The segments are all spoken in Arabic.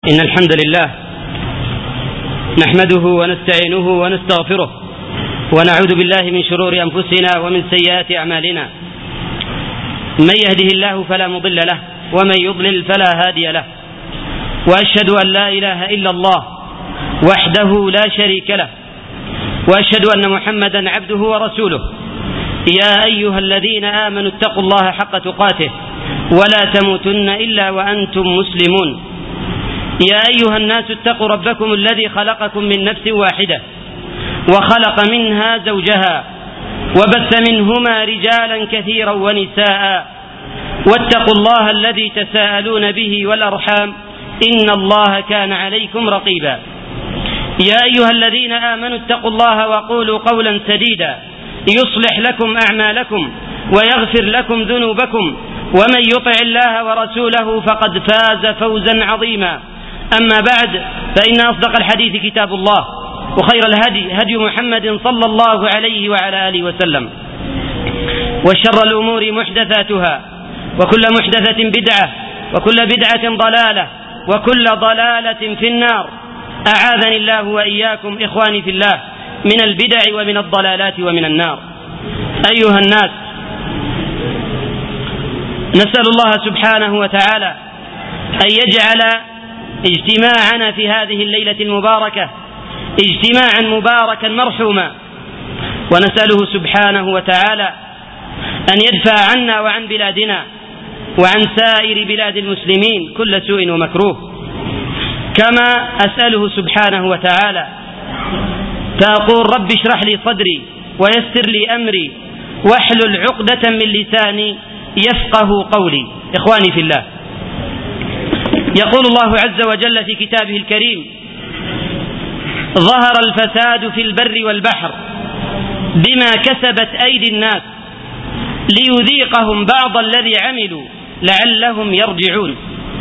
إن الحمد لله نحمده ونستعينه ونستغفره ونعوذ بالله من شرور أنفسنا ومن سيئات أعمالنا. من يهده الله فلا مضل له ومن يضلل فلا هادي له، وأشهد أن لا إله إلا الله وحده لا شريك له، وأشهد أن محمدا عبده ورسوله. يا أيها الذين آمنوا اتقوا الله حق تقاته ولا تموتن إلا وأنتم مسلمون. يا أيها الناس اتقوا ربكم الذي خلقكم من نفس واحدة وخلق منها زوجها وبث منهما رجالا كثيرا ونساء، واتقوا الله الذي تساءلون به والأرحام إن الله كان عليكم رقيبا. يا أيها الذين آمنوا اتقوا الله وقولوا قولا سديدا يصلح لكم أعمالكم ويغفر لكم ذنوبكم، ومن يطع الله ورسوله فقد فاز فوزا عظيما. أما بعد، فإن أصدق الحديث كتاب الله، وخير الهدي هدي محمد صلى الله عليه وعلى آله وسلم، وشر الأمور محدثاتها، وكل محدثة بدعة، وكل بدعة ضلالة، وكل ضلالة في النار. أعاذني الله وإياكم إخواني في الله من البدع ومن الضلالات ومن النار. أيها الناس، نسأل الله سبحانه وتعالى أن يجعل اجتماعنا في هذه الليلة المباركة اجتماعا مباركا مرحوما، ونسأله سبحانه وتعالى أن يدفع عنا وعن بلادنا وعن سائر بلاد المسلمين كل سوء ومكروه. كما أسأله سبحانه وتعالى فأقول رب اشرح لي صدري ويسر لي أمري واحلل عقدة من لساني يفقه قولي. إخواني في الله، يقول الله عز وجل في كتابه الكريم: ظهر الفساد في البر والبحر بما كسبت أيدي الناس ليذيقهم بعض الذي عملوا لعلهم يرجعون.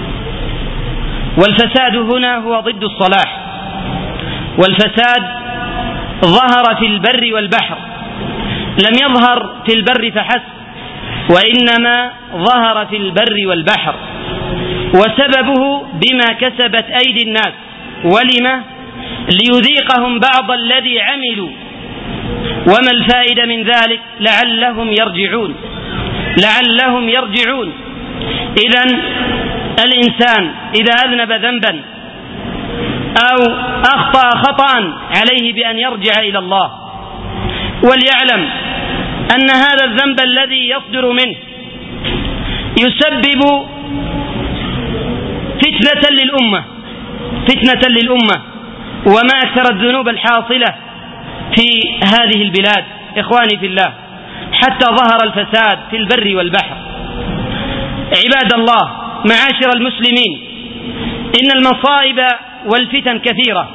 والفساد هنا هو ضد الصلاح، والفساد ظهر في البر والبحر، لم يظهر في البر فحسب، وإنما ظهر في البر والبحر، وسببه بما كسبت أيدي الناس. ولما؟ ليذيقهم بعض الذي عملوا. وما الفائدة من ذلك؟ لعلهم يرجعون، لعلهم يرجعون. إذن الإنسان إذا أذنب ذنبا أو أخطأ خطأ عليه بأن يرجع إلى الله، وليعلم أن هذا الذنب الذي يصدر منه يسبب فتنة للأمة، وما أكثر الذنوب الحاصلة في هذه البلاد. إخواني في الله، حتى ظهر الفساد في البر والبحر. عباد الله، معاشر المسلمين، إن المصائب والفتن كثيرة،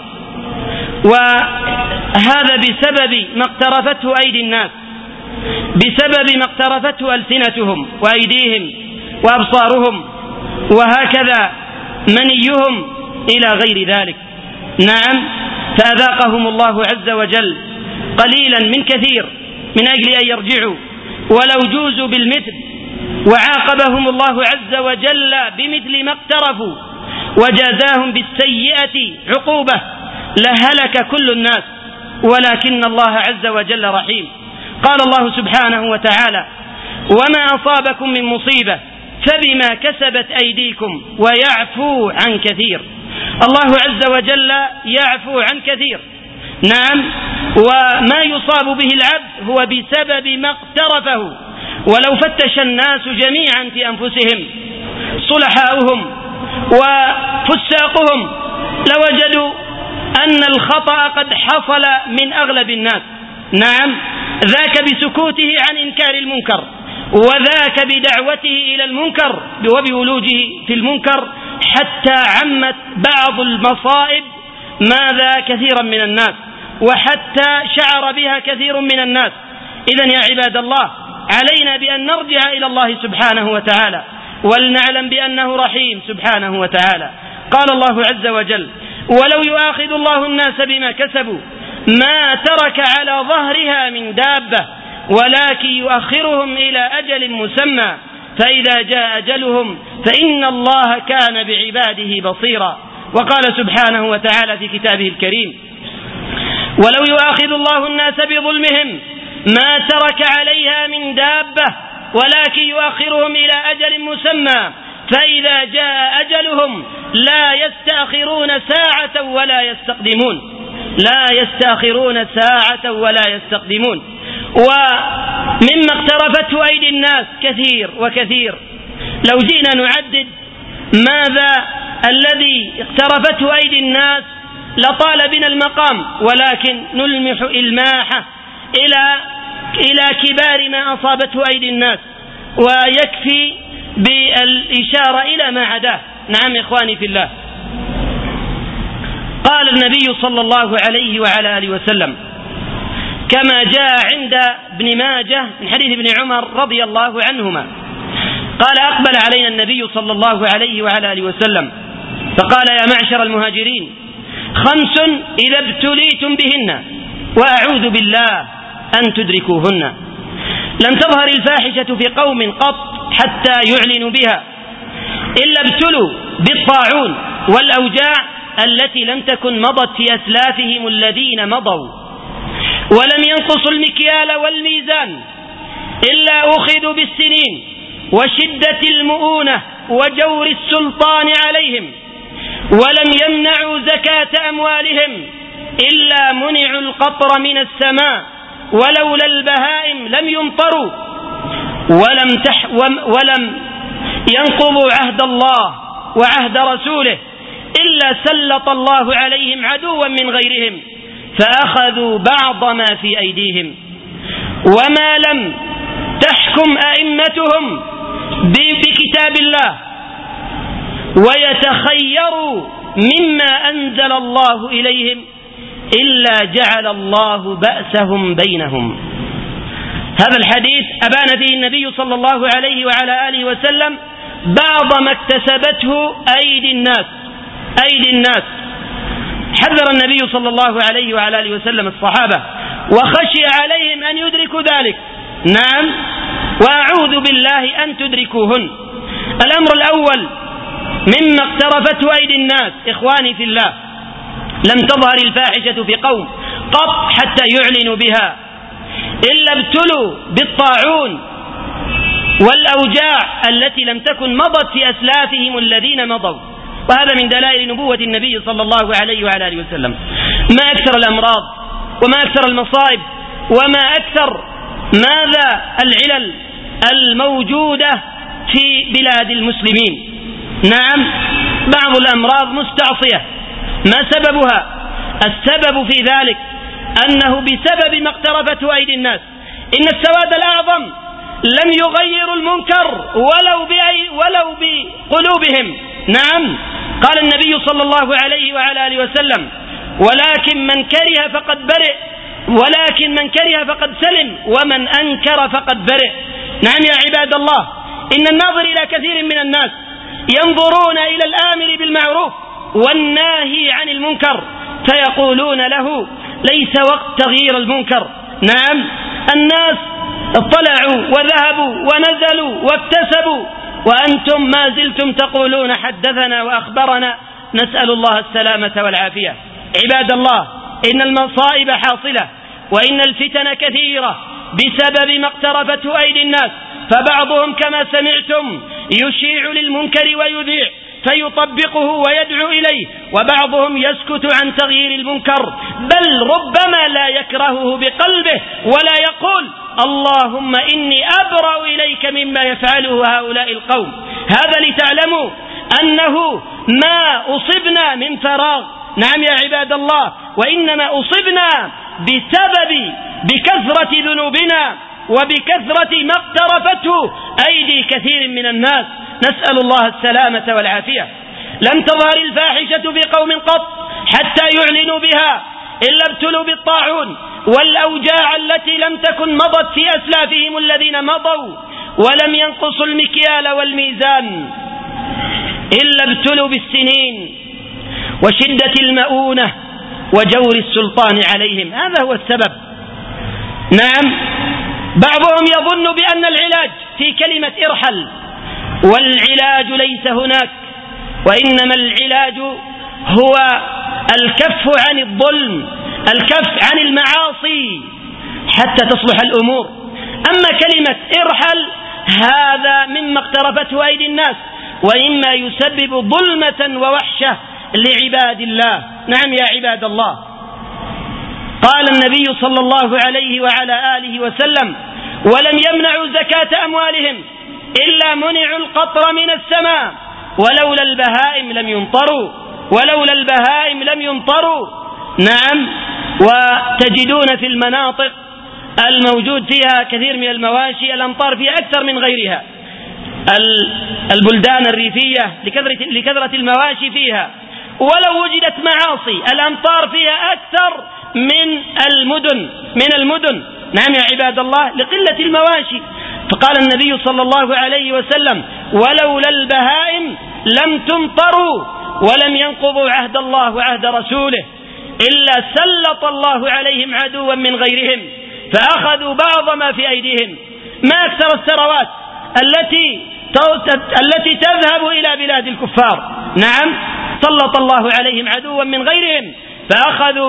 وهذا بسبب ما اقترفته أيدي الناس، بسبب ما اقترفته ألسنتهم وأيديهم وأبصارهم، وهكذا منيهم إلى غير ذلك. نعم، فأذاقهم الله عز وجل قليلا من كثير من أجل أن يرجعوا ولو جوزوا بالمثل، وعاقبهم الله عز وجل بمثل ما اقترفوا، وجازاهم بالسيئة عقوبة لهلك كل الناس، ولكن الله عز وجل رحيم. قال الله سبحانه وتعالى: وما أصابكم من مصيبة فبما كسبت أيديكم ويعفو عن كثير. الله عز وجل يعفو عن كثير، نعم، وما يصاب به العبد هو بسبب ما اقترفه. ولو فتش الناس جميعا في أنفسهم، صلحاؤهم وفساقهم، لوجدوا أن الخطأ قد حصل من أغلب الناس. نعم، ذاك بسكوته عن إنكار المنكر، وذاك بدعوته إلى المنكر وبولوجه في المنكر، حتى عمت بعض المصائب ماذا كثيرا من الناس، وحتى شعر بها كثير من الناس. إذن يا عباد الله، علينا بأن نرجع إلى الله سبحانه وتعالى، ولنعلم بأنه رحيم سبحانه وتعالى. قال الله عز وجل: ولو يؤاخذ الله الناس بما كسبوا ما ترك على ظهرها من دابة ولكن يؤخرهم إلى أجل مسمى فإذا جاء أجلهم فإن الله كان بعباده بصيرا. وقال سبحانه وتعالى في كتابه الكريم: ولو يؤاخذ الله الناس بظلمهم ما ترك عليها من دابة ولكن يؤخرهم إلى أجل مسمى فإذا جاء أجلهم لا يستأخرون ساعة ولا يستقدمون. ومما اقترفته أيدي الناس كثير وكثير. لو جئنا نعدد ماذا الذي اقترفته أيدي الناس لطال بنا المقام، ولكن نلمح إلماحه إلى كبار ما أصابته أيدي الناس، ويكفي بالإشارة إلى ما عداه. نعم إخواني في الله، قال النبي صلى الله عليه وعلى آله وسلم كما جاء عند ابن ماجه من حديث ابن عمر رضي الله عنهما قال: أقبل علينا النبي صلى الله عليه وعلى آله وسلم فقال: يا معشر المهاجرين 5 إذا ابتليتم بهن وأعوذ بالله أن تدركوهن: لم تظهر الفاحشة في قوم قط حتى يعلنوا بها إلا ابتلوا بالطاعون والأوجاع التي لم تكن مضت في أسلافهم الذين مضوا، ولم ينقصوا المكيال والميزان إلا أخذوا بالسنين وشدة المؤونة وجور السلطان عليهم، ولم يمنعوا زكاة أموالهم إلا منعوا القطر من السماء، ولولا البهائم لم يمطروا، ولم ينقضوا عهد الله وعهد رسوله إلا سلط الله عليهم عدوا من غيرهم فأخذوا بعض ما في أيديهم، وما لم تحكم أئمتهم بكتاب الله ويتخيروا مما أنزل الله إليهم إلا جعل الله بأسهم بينهم. هذا الحديث أبان فيه النبي صلى الله عليه وعلى آله وسلم بعض ما اكتسبته أيدي الناس. حذر النبي صلى الله عليه وعلى آله وسلم الصحابة وخشي عليهم أن يدركوا ذلك. نعم، وأعوذ بالله أن تدركوهن. الأمر الأول مما اقترفته أيدي الناس إخواني في الله: لم تظهر الفاحشة في قوم قط حتى يعلنوا بها إلا ابتلوا بالطاعون والأوجاع التي لم تكن مضت في أسلافهم الذين مضوا. وهذا من دلائل نبوة النبي صلى الله عليه وعلى آله وسلم. ما أكثر الأمراض وما أكثر المصائب وما أكثر ماذا العلل الموجودة في بلاد المسلمين. نعم، بعض الأمراض مستعصية. ما سببها؟ السبب في ذلك أنه بسبب ما اقترفته أيدي الناس. إن السواد الأعظم لم يغيروا المنكر ولو بقلوبهم. نعم، قال النبي صلى الله عليه وعلى آله وسلم: ولكن من كره فقد برئ، ولكن من كره فقد سلم، ومن أنكر فقد برئ. نعم يا عباد الله، إن الناظر إلى كثير من الناس ينظرون إلى الآمر بالمعروف والناهي عن المنكر فيقولون له: ليس وقت تغيير المنكر. نعم، الناس اطلعوا وذهبوا ونزلوا واكتسبوا، وأنتم ما زلتم تقولون حدثنا وأخبرنا. نسأل الله السلامة والعافية. عباد الله، إن المصائب حاصلة وإن الفتن كثيرة بسبب ما اقترفته أيدي الناس، فبعضهم كما سمعتم يشيع للمنكر ويذيع فيطبقه ويدعو إليه، وبعضهم يسكت عن تغيير المنكر، بل ربما لا يكرهه بقلبه ولا يقول: اللهم إني أبرأ إليك مما يفعله هؤلاء القوم. هذا لتعلموا أنه ما أصبنا من فراغ. نعم يا عباد الله، وإنما أصبنا بكثرة ذنوبنا وبكثرة ما اقترفته أيدي كثير من الناس. نسأل الله السلامة والعافية. لم تظهر الفاحشة في قوم قط حتى يعلنوا بها إلا ابتلوا بالطاعون والأوجاع التي لم تكن مضت في أسلافهم الذين مضوا، ولم ينقصوا المكيال والميزان إلا ابتلوا بالسنين وشدة المؤونة وجور السلطان عليهم. هذا هو السبب. نعم، بعضهم يظن بأن العلاج في كلمة ارحل، والعلاج ليس هناك، وإنما العلاج هو الكف عن الظلم، الكف عن المعاصي حتى تصلح الأمور. أما كلمة ارحل هذا مما اقترفته أيدي الناس، وإما يسبب ظلمة ووحشة لعباد الله. نعم يا عباد الله، قال النبي صلى الله عليه وعلى آله وسلم: ولم يمنعوا زكاة أموالهم إلا منعوا القطر من السماء ولولا البهائم لم يمطروا، ولولا البهائم لم يمطروا. نعم، وتجدون في المناطق الموجود فيها كثير من المواشي الأمطار فيها أكثر من غيرها، البلدان الريفية لكثرة المواشي فيها، ولو وجدت معاصي الأمطار فيها أكثر من المدن. نعم يا عباد الله، لقلة المواشي. فقال النبي صلى الله عليه وسلم: ولولا البهائم لم تمطروا ولم ينقضوا عهد الله وعهد رسوله إلا سلط الله عليهم عدوا من غيرهم فأخذوا بعض ما في أيديهم. ما أكثر الثروات التي تذهب إلى بلاد الكفار. نعم، سلط الله عليهم عدوا من غيرهم فأخذوا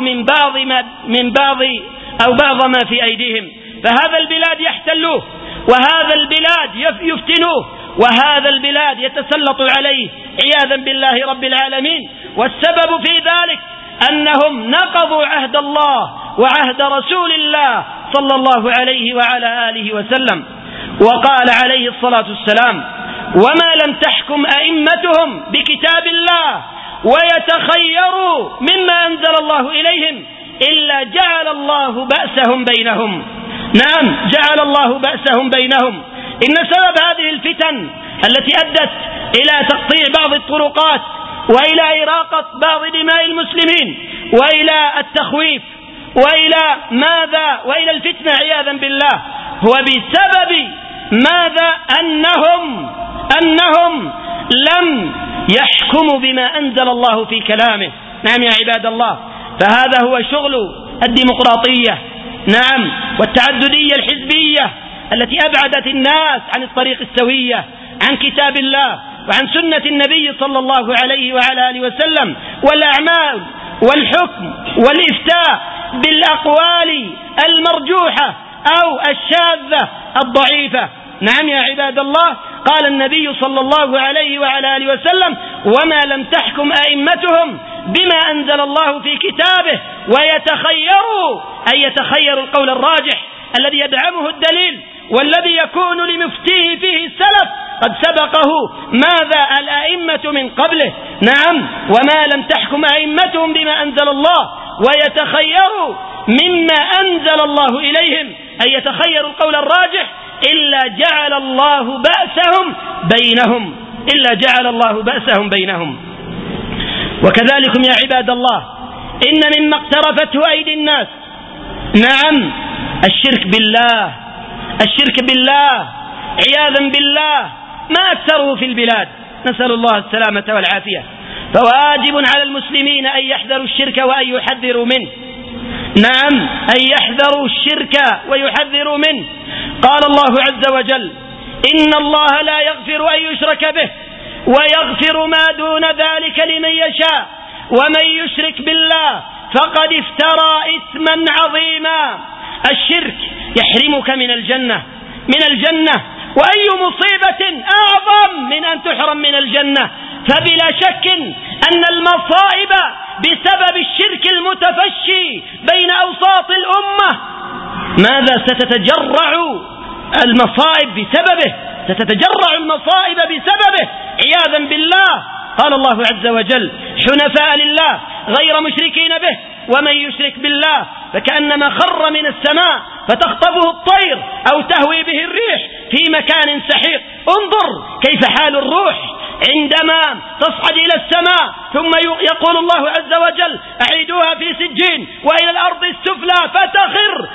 بعض ما في أيديهم، فهذا البلاد يحتلوه، وهذا البلاد يفتنوه، وهذا البلاد يتسلط عليه عياذا بالله رب العالمين. والسبب في ذلك أنهم نقضوا عهد الله وعهد رسول الله صلى الله عليه وعلى آله وسلم. وقال عليه الصلاة والسلام: وما لم تحكم أئمتهم بكتاب الله ويتخيروا مما أنزل الله إليهم إلا جعل الله بأسهم بينهم. نعم، جعل الله بأسهم بينهم. إن سبب هذه الفتن التي أدت إلى تقطيع بعض الطرقات وإلى إراقة بعض دماء المسلمين وإلى التخويف وإلى ماذا؟ وإلى الفتنة عياذا بالله، هو بسبب ماذا؟ أنهم لم يحكموا بما أنزل الله في كلامه. نعم يا عباد الله، فهذا هو شغل الديمقراطية، نعم، والتعددية الحزبية التي أبعدت الناس عن الطريق السوية، عن كتاب الله وعن سنة النبي صلى الله عليه وعلى آله وسلم، والأعمال والحكم والإفتاء بالأقوال المرجوحة أو الشاذة الضعيفة. نعم يا عباد الله، قال النبي صلى الله عليه وعلى آله وسلم: وما لم تحكم أئمتهم بما أنزل الله في كتابه ويتخيروا، أي يتخيروا القول الراجح الذي يدعمه الدليل والذي يكون لمفتيه فيه السلف قد سبقه ماذا؟ الأئمة من قبله. نعم، وما لم تحكم أئمتهم بما أنزل الله ويتخيروا مما أنزل الله إليهم، أي يتخيروا القول الراجح إلا جعل الله بأسهم بينهم. وكذلكم يا عباد الله، إن مما اقترفته أيدي الناس، نعم، الشرك بالله عياذا بالله، ما أكثره في البلاد، نسأل الله السلامة والعافية. فواجب على المسلمين أن يحذروا الشرك وأن يحذروا منه. نعم، أن يحذروا الشرك ويحذروا منه. قال الله عز وجل: إن الله لا يغفر أن يشرك به ويغفر ما دون ذلك لمن يشاء ومن يشرك بالله فقد افترى إثما عظيما. الشرك يحرمك من الجنة، وأي مصيبة أعظم من أن تحرم من الجنة؟ فبلا شك أن المصائب بسبب الشرك المتفشي بين أوساط الأمة ماذا؟ ستتجرع المصائب بسببه عياذا بالله. قال الله عز وجل: حنفاء لله غير مشركين به ومن يشرك بالله فكأنما خر من السماء فتخطفه الطير أو تهوي به الريح في مكان سحيق. انظر كيف حال الروح عندما تصعد إلى السماء ثم يقول الله عز وجل: أعيدوها في سجين وإلى الأرض السفلى فتخر.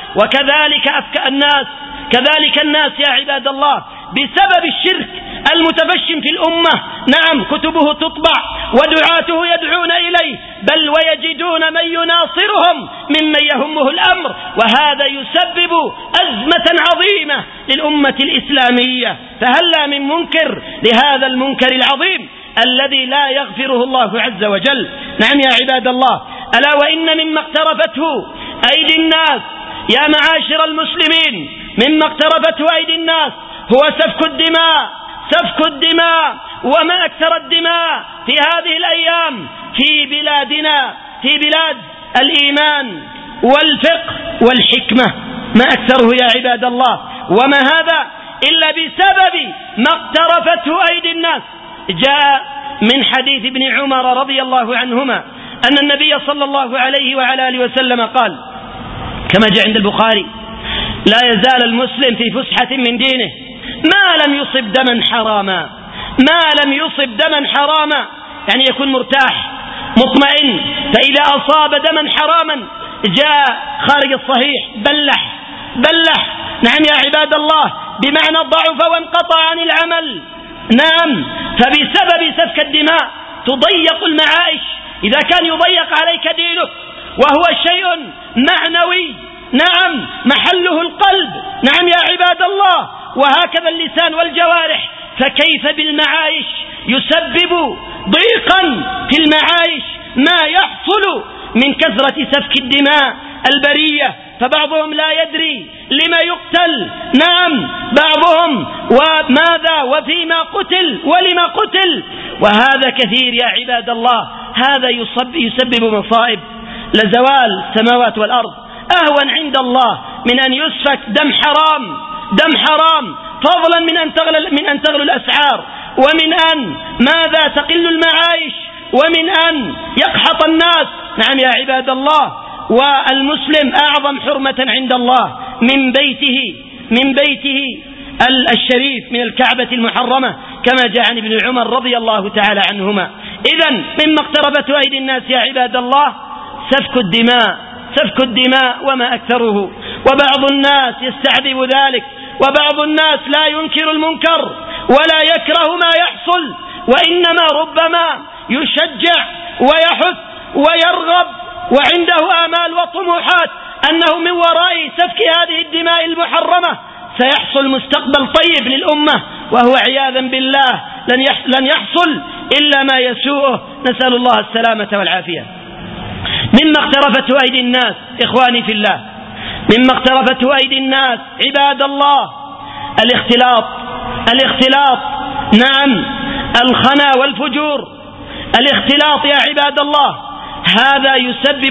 كذلك الناس يا عباد الله بسبب الشرك المتفشم في الأمة، نعم، كتبه تطبع ودعاته يدعون إليه، بل ويجدون من يناصرهم ممن يهمه الأمر، وهذا يسبب أزمة عظيمة للأمة الإسلامية. فهلا من منكر لهذا المنكر العظيم الذي لا يغفره الله عز وجل. نعم يا عباد الله، ألا وإن مما اقترفته أيدي الناس يا معاشر المسلمين، مما اقترفته أيدي الناس هو سفك الدماء، وما أكثر الدماء في هذه الأيام في بلادنا، في بلاد الإيمان والفقه والحكمة، ما أكثره يا عباد الله. وما هذا إلا بسبب ما اقترفته أيدي الناس. جاء من حديث ابن عمر رضي الله عنهما أن النبي صلى الله عليه وعلى آله وسلم قال كما جاء عند البخاري: لا يزال المسلم في فسحة من دينه ما لم يصب دما حراما، يعني يكون مرتاح مطمئن. فإذا أصاب دما حراما جاء خارج الصحيح بلح. نعم يا عباد الله، بمعنى ضعف وانقطع عن العمل. نعم، فبسبب سفك الدماء تضيق المعايش. إذا كان يضيق عليك دينك وهو شيء معنوي، نعم، محله القلب، نعم يا عباد الله، وهكذا اللسان والجوارح، فكيف بالمعايش؟ يسبب ضيقا في المعايش ما يحصل من كثرة سفك الدماء البرية. فبعضهم لا يدري لما يقتل، نعم، بعضهم وماذا وفيما قتل ولما قتل، وهذا كثير يا عباد الله. هذا يسبب مصائب. لزوال السماوات والأرض أهون عند الله من أن يسفك دم حرام، فضلا من أن تغلو الأسعار، ومن أن ماذا تقل المعايش، ومن أن يقحط الناس. نعم يا عباد الله، والمسلم أعظم حرمة عند الله من بيته الشريف، من الكعبة المحرمة، كما جاء عن ابن عمر رضي الله تعالى عنهما. إذن مما اقتربت أيدي الناس يا عباد الله سفك الدماء وما أكثره. وبعض الناس يستعذب ذلك، وبعض الناس لا ينكر المنكر ولا يكره ما يحصل، وإنما ربما يشجع ويحث ويرغب وعنده آمال وطموحات أنه من وراء سفك هذه الدماء المحرمة سيحصل مستقبل طيب للأمة، وهو عياذا بالله لن يحصل إلا ما يسوءه. نسأل الله السلامة والعافية. مما اقترفته أيدي الناس إخواني في الله، مما اقترفته أيدي الناس عباد الله الاختلاط، نعم، الخنا والفجور. الاختلاط يا عباد الله هذا يسبب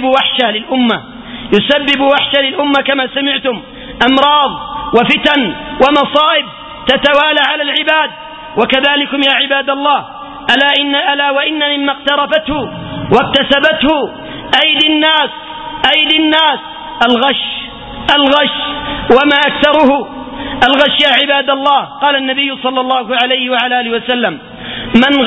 وحشة للأمة كما سمعتم، أمراض وفتن ومصائب تتوالى على العباد. وكذلكم يا عباد الله ألا وإن مما اقترفته واكتسبته أيدي الناس الغش وما أكثره. الغش يا عباد الله، قال النبي صلى الله عليه وعلى آله وسلم: من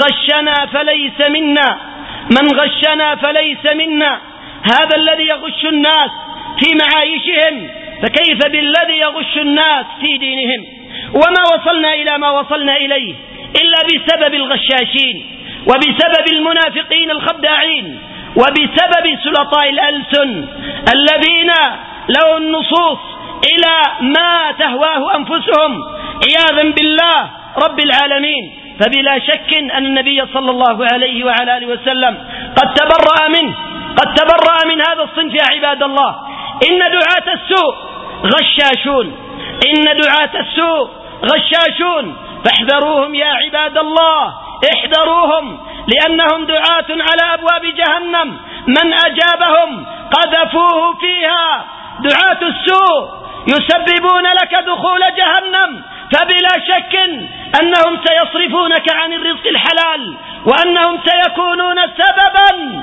غشنا فليس منا. هذا الذي يغش الناس في معايشهم، فكيف بالذي يغش الناس في دينهم؟ وما وصلنا إلى ما وصلنا إليه إلا بسبب الغشاشين، وبسبب المنافقين الخداعين، وبسبب سلطاء الألسن الذين لو النصوص إلى ما تهواه أنفسهم عياذا بالله رب العالمين. فبلا شك أن النبي صلى الله عليه وعلى آله وسلم قد تبرأ من هذا الصنف يا عباد الله. إن دعاة السوء غشاشون، فاحذروهم يا عباد الله، احذروهم، لأنهم دعاة على أبواب جهنم، من أجابهم قذفوه فيها. دعاة السوء يسببون لك دخول جهنم، فبلا شك أنهم سيصرفونك عن الرزق الحلال، وأنهم سيكونون سببا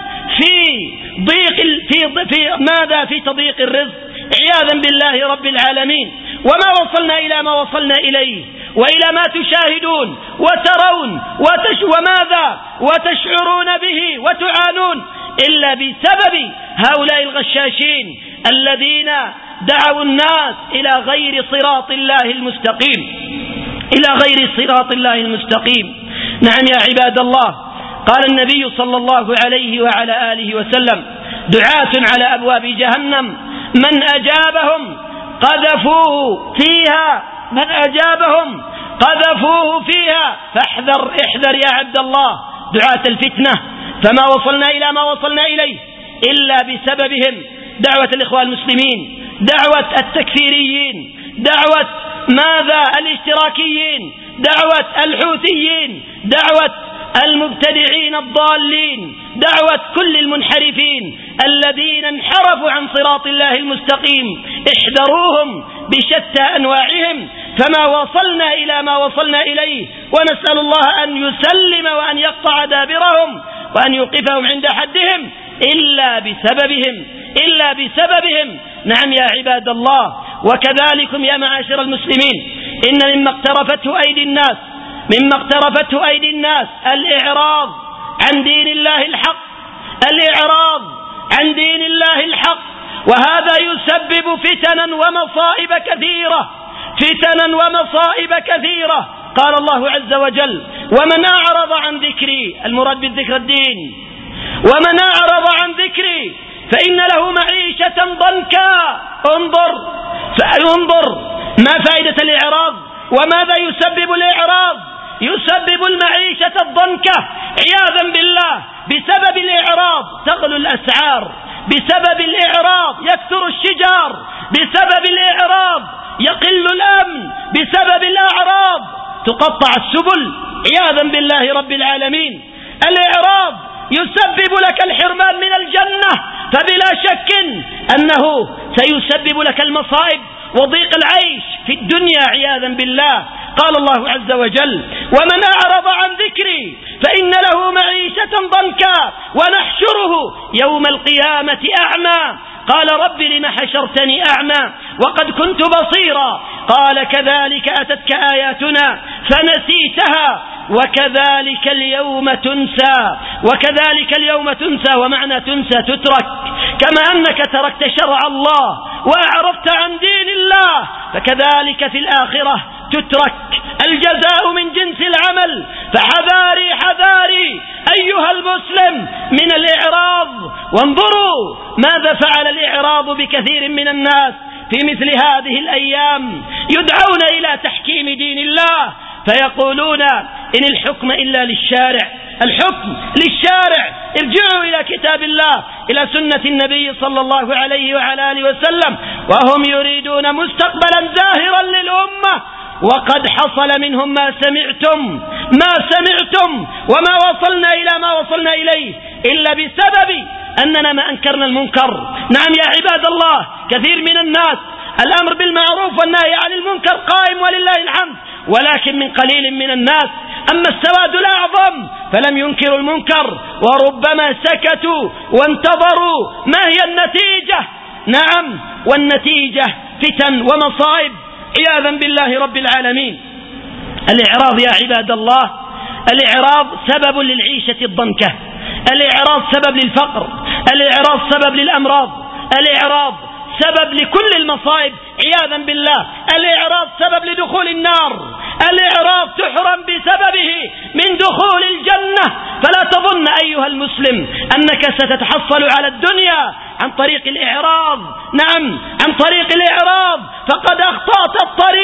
في تضييق الرزق عياذا بالله رب العالمين. وما وصلنا إلى ما وصلنا إليه، وإلى ما تشاهدون وترون وتشعرون به وتعانون إلا بسبب هؤلاء الغشاشين الذين دعوا الناس إلى غير صراط الله المستقيم. نعم يا عباد الله، قال النبي صلى الله عليه وعلى آله وسلم: دعاة على أبواب جهنم من أجابهم قذفوه فيها. فاحذر يا عبد الله دعاة الفتنة، فما وصلنا إلى ما وصلنا إليه إلا بسببهم. دعوة الإخوان المسلمين، دعوة التكفيريين، دعوة الاشتراكيين، دعوة الحوثيين، دعوة المبتدعين الضالين، دعوة كل المنحرفين الذين انحرفوا عن صراط الله المستقيم، احذروهم بشتى أنواعهم، فما وصلنا إلى ما وصلنا إليه، ونسأل الله أن يسلم وأن يقطع دابرهم وأن يوقفهم عند حدهم إلا بسببهم. نعم يا عباد الله، وكذلكم يا معاشر المسلمين، إن مما اقترفته أيدي الناس الإعراض عن دين الله الحق، وهذا يسبب فتنا ومصائب كثيرة. قال الله عز وجل: ومن أعرض عن ذكري، المراد بالذكر الدين، ومن أعرض عن ذكري فإن له معيشة ضنكا. انظر ما فائدة الإعراض وماذا يسبب الإعراض؟ يسبب المعيشة الضنكة عياذا بالله. بسبب الإعراض تغلو الأسعار، بسبب الإعراض يكثر الشجار، بسبب الإعراض يقل الأمن، بسبب الأعراض تقطع السبل عياذا بالله رب العالمين. الإعراض يسبب لك الحرمان من الجنة، فبلا شك أنه سيسبب لك المصائب وضيق العيش في الدنيا عياذا بالله. قال الله عز وجل: ومن أعرض عن ذكري فإن له معيشة ضنكا ونحشره يوم القيامة أعمى. قال: رب لم حشرتني أعمى وقد كنت بصيرا. قال: كذلك أتتك آياتنا فنسيتها وكذلك اليوم تنسى. ومعنى تنسى تترك، كما أنك تركت شرع الله وأعرضت عن دين الله فكذلك في الآخرة تترك. الجزاء من جنس العمل، فحذاري أيها المسلم من الإعراض. وانظروا ماذا فعل الإعراض بكثير من الناس في مثل هذه الأيام. يدعون إلى تحكيم دين الله فيقولون: إن الحكم إلا للشارع، الحكم للشارع، ارجعوا إلى كتاب الله، إلى سنة النبي صلى الله عليه وعلى آله وسلم، وهم يريدون مستقبلا زاهرا للأمة. وقد حصل منهم ما سمعتم وما وصلنا إلى ما وصلنا إليه إلا بسبب أننا ما أنكرنا المنكر. نعم يا عباد الله، كثير من الناس الأمر بالمعروف والنهي عن المنكر قائم ولله الحمد، ولكن من قليل من الناس أما السواد الأعظم فلم ينكروا المنكر، وربما سكتوا وانتظروا ما هي النتيجة. نعم، والنتيجة فتن ومصائب عياذا بالله رب العالمين. الإعراض يا عباد الله، الإعراض سبب للعيشة الضنكة، الإعراض سبب للفقر، الإعراض سبب للأمراض، الإعراض سبب لكل المصائب عياذا بالله، الإعراض سبب لدخول النار، الإعراض تحرم بسببه من دخول الجنة. فلا تظن أيها المسلم أنك ستتحصل على الدنيا عن طريق الإعراض. نعم، عن طريق الإعراض، فقد أخطأت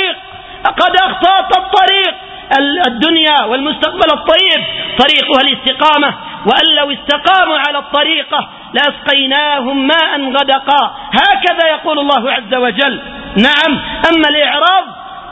الطريق. الدنيا والمستقبل الطيب طريقها الاستقامة، وأن لو استقاموا على الطريقة لأسقيناهم ماء غدقا، هكذا يقول الله عز وجل. نعم، أما الإعراض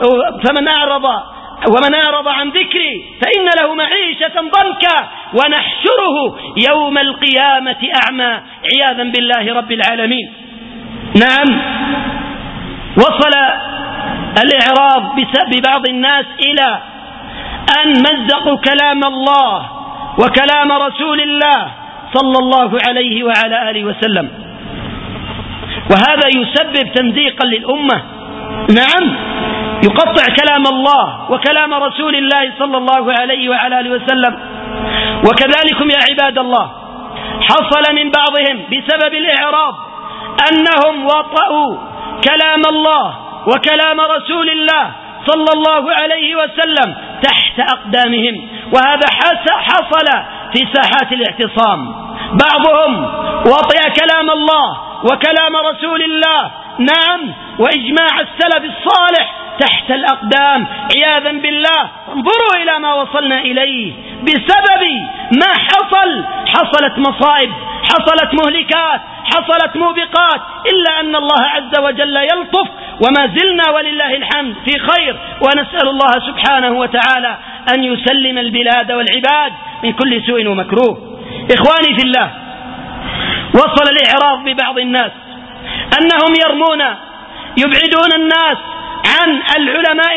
ومن أعرض عن ذكري فإن له معيشة ضنكا ونحشره يوم القيامة أعمى عياذا بالله رب العالمين. نعم، وصل الإعراض ببعض الناس إلى أن مزقوا كلام الله وكلام رسول الله صلى الله عليه وعلى آله وسلم، وهذا يسبب تمزيقا للأمة. نعم، يقطع كلام الله وكلام رسول الله صلى الله عليه وعلى آله وسلم. وكذلكم يا عباد الله، حصل من بعضهم بسبب الإعراض أنهم وطئوا كلام الله وكلام رسول الله صلى الله عليه وسلم تحت أقدامهم، وهذا حصل في ساحات الاعتصام. بعضهم وطئ كلام الله وكلام رسول الله، نعم، وإجماع السلف الصالح تحت الأقدام عياذا بالله. انظروا إلى ما وصلنا إليه بسبب ما حصلت مصائب، حصلت مهلكات، حصلت موبقات، إلا أن الله عز وجل يلطف وما زلنا ولله الحمد في خير، ونسأل الله سبحانه وتعالى أن يسلم البلاد والعباد من كل سوء ومكروه. إخواني في الله، وصل الإعراض ببعض الناس أنهم يبعدون الناس عن العلماء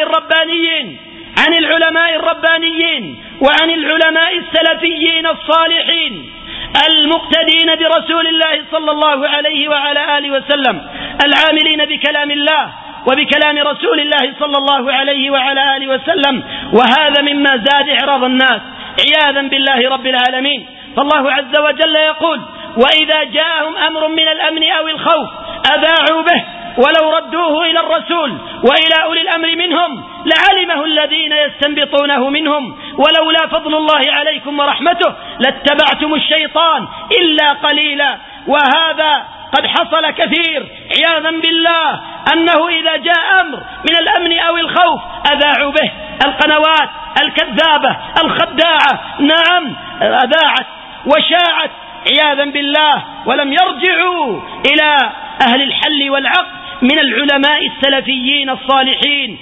الربانيين وعن العلماء السلفيين الصالحين المقتدين برسول الله صلى الله عليه وعلى آله وسلم، العاملين بكلام الله وبكلام رسول الله صلى الله عليه وعلى آله وسلم. وهذا مما زاد إعراض الناس عياذا بالله رب العالمين. فالله عز وجل يقول: وإذا جاءهم أمر من الأمن أو الخوف أذاعوا به ولو ردوه إلى الرسول وإلى أولي الأمر منهم لعلمه الذين يستنبطونه منهم ولولا فضل الله عليكم ورحمته لاتبعتم الشيطان إلا قليلا. وهذا قد حصل كثير عياذا بالله، أنه إذا جاء أمر من الأمن أو الخوف أذاعوا به. القنوات الكذابة الخداعة نعم أذاعت وشاعت عياذا بالله، ولم يرجعوا إلى أهل الحل والعقد من العلماء السلفيين الصالحين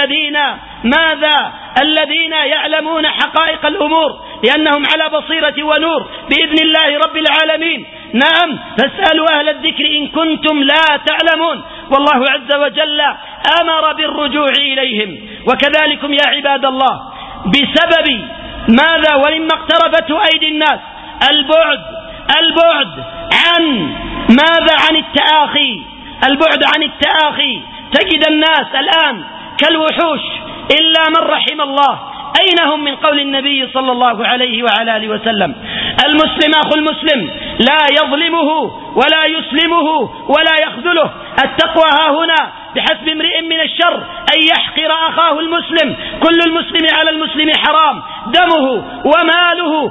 الذين يعلمون حقائق الأمور لأنهم على بصيرة ونور بإذن الله رب العالمين. نعم، فاسألوا أهل الذكر إن كنتم لا تعلمون، والله عز وجل أمر بالرجوع إليهم. وكذلكم يا عباد الله، بسبب ماذا ومما اقتربته أيدي الناس البعد عن التآخي. تجد الناس الآن كالوحوش إلا من رحم الله. أين هم من قول النبي صلى الله عليه وعلى آله وسلم: المسلم أخو المسلم لا يظلمه ولا يسلمه ولا يخذله. التقوى ها هنا بحسب امرئ من الشر أن يحقر أخاه المسلم. كل المسلم على المسلم حرام، دمه وماله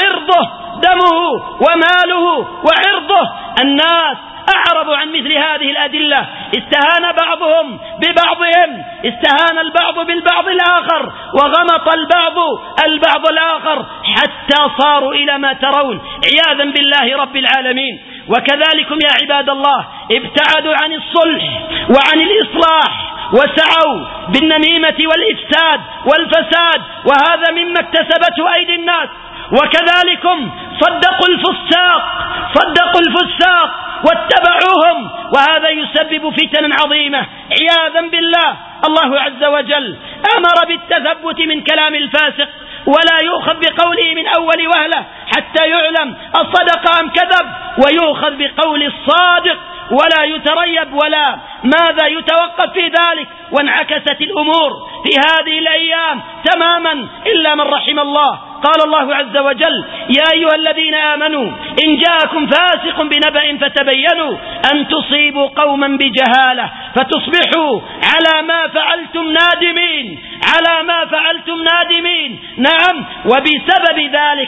وعرضه. الناس أعرضوا عن مثل هذه الأدلة، استهان بعضهم ببعضهم، استهان البعض بالبعض الآخر، وغمط البعض الآخر، حتى صاروا إلى ما ترون عياذا بالله رب العالمين. وكذلكم يا عباد الله ابتعدوا عن الصلح وعن الإصلاح، وسعوا بالنميمة والإفساد والفساد، وهذا مما اكتسبته أيدي الناس. وكذلكم صدقوا الفساق واتبعوهم، وهذا يسبب فتنا عظيمة عياذا بالله. الله عز وجل أمر بالتثبت من كلام الفاسق، ولا يؤخذ بقوله من أول وهلة حتى يعلم أصدق أم كذب، ويؤخذ بقول الصادق ولا يتريب ولا ماذا يتوقف في ذلك. وانعكست الأمور في هذه الأيام تماما إلا من رحم الله. قال الله عز وجل: يا أيها الذين آمنوا إن جاءكم فاسق بنبأ فتبينوا أن تصيبوا قوما بجهالة فتصبحوا على ما فعلتم نادمين. نعم، وبسبب ذلك